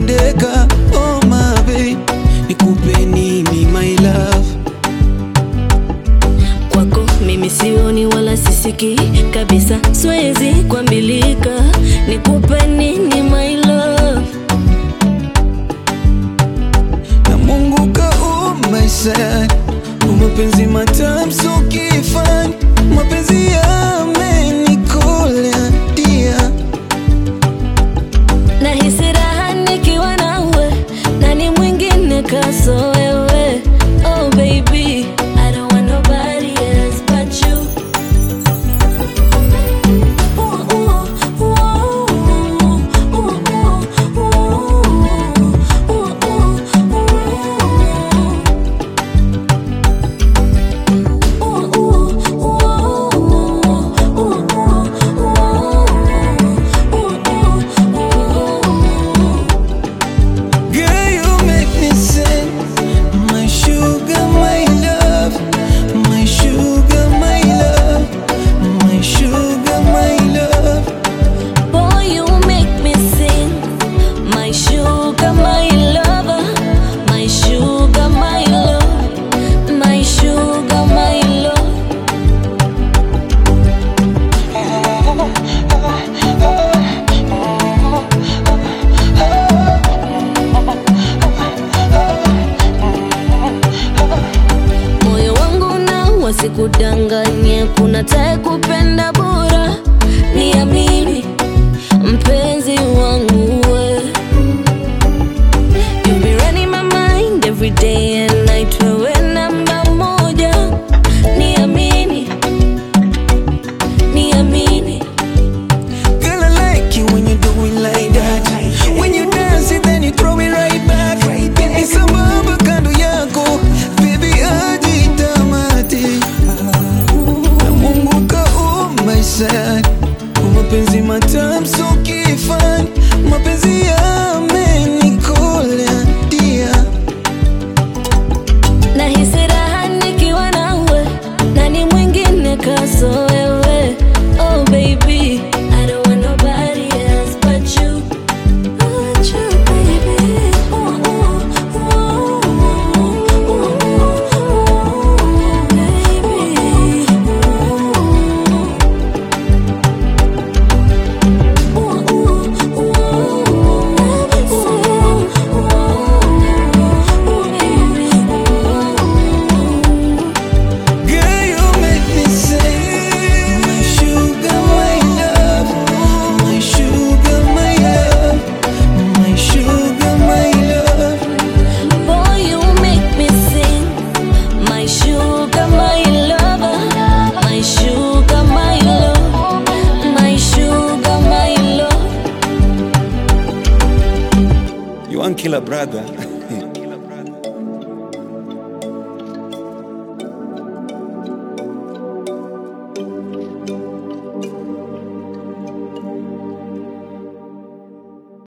deka. Oh my babe, nikupe nini my love? Kwako mimi sioni wala sisiki kabisa, siwezi kuambilika. Nikupe nini my love? Na Mungu kaumba sana, mapenzi matamu so kifani, mapenzi yamenikolea dia. Nahisi raha nikiwa nawe, nani mwingine kaso wewe? Oh baby, I don't want nobody else but you. Sikudanganye, kuna tae kupenda bora, niamini mpenzi wangu we. You be running my mind every day and night, wewe namba moja, niamini, niamini. Girl, I like you when you do it like that. When you dance it then you throw it right back. Baby sambamba kando yako, baby ajitamate. Na Mungu kaumba sana, mapenzi matamu so kifani, mapenzi yamenikolea dia. Nahisi raha nikiwa nawe, nani mwingine kaso wewe? Oh baby, I don't want nobody else but you. But you baby. You one killer brother.